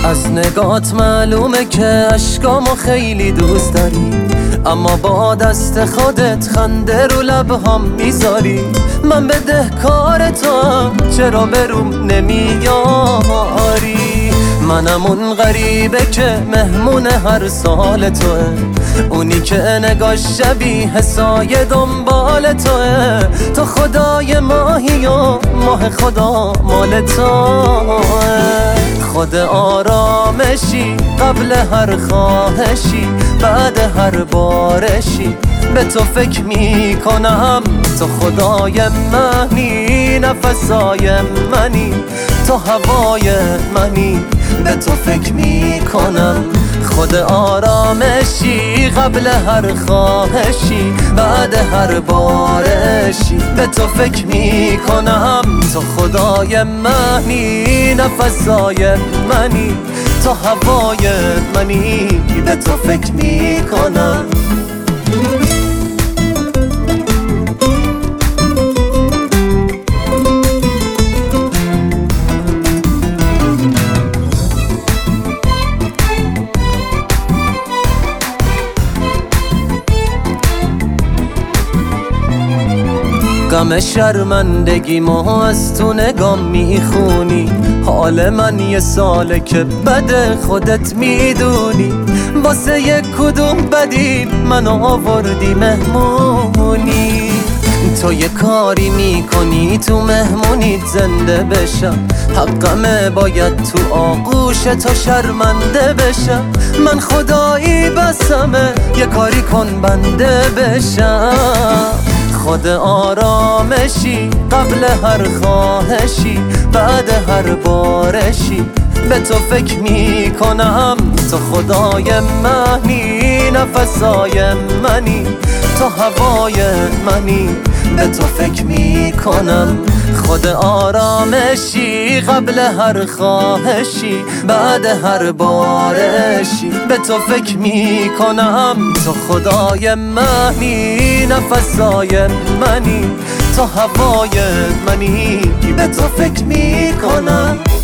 از نگات معلومه که اشکامو خیلی دوست داری، اما با دست خودت خنده رو لبهام میذاری. من بدهکار توام، چرا بروم نمیاری؟ منم اون غریبه که مهمون هر سال توه، اونی که نگاش شبیه سایه دنبال توه. تو خدای ماهی و ماه خدا مال توه. خود آرامشی قبل هر خواهشی، بعد هر بارشی به تو فکر میکنم. تو خدای منی، نفسای منی، تو هوای منی، به تو فکر میکنم. خود آرامشی قبل هر خواهشی، بعد هر بارشی به تو فکر میکنم. تو خدای منی، نفسای منی، تو هوای منی، به تو فکر میکنم. غم شرمندگی ما از تو نگام میخونی. حال من یه ساله که بده خودت میدونی. واسه یک کدوم بدی منو آوردی مهمونی. تو یه کاری میکنی تو مهمونیت زنده بشم. حقمه باید تو آغوش تو شرمنده بشم. من خدایی بسمه یه کاری کن بنده بشم. خود آرامشی قبل هر خواهشی، بعد هر بارشی به تو فکر میکنم. تو خدای منی، نفسای منی، تو هوای منی، به تو فکر میکنم. خود آرامشی قبل هر خواهشی، بعد هر بارشی به تو فکر میکنم. تو خدای منی، نفسای منی، تو هوای منی، به تو فکر میکنم.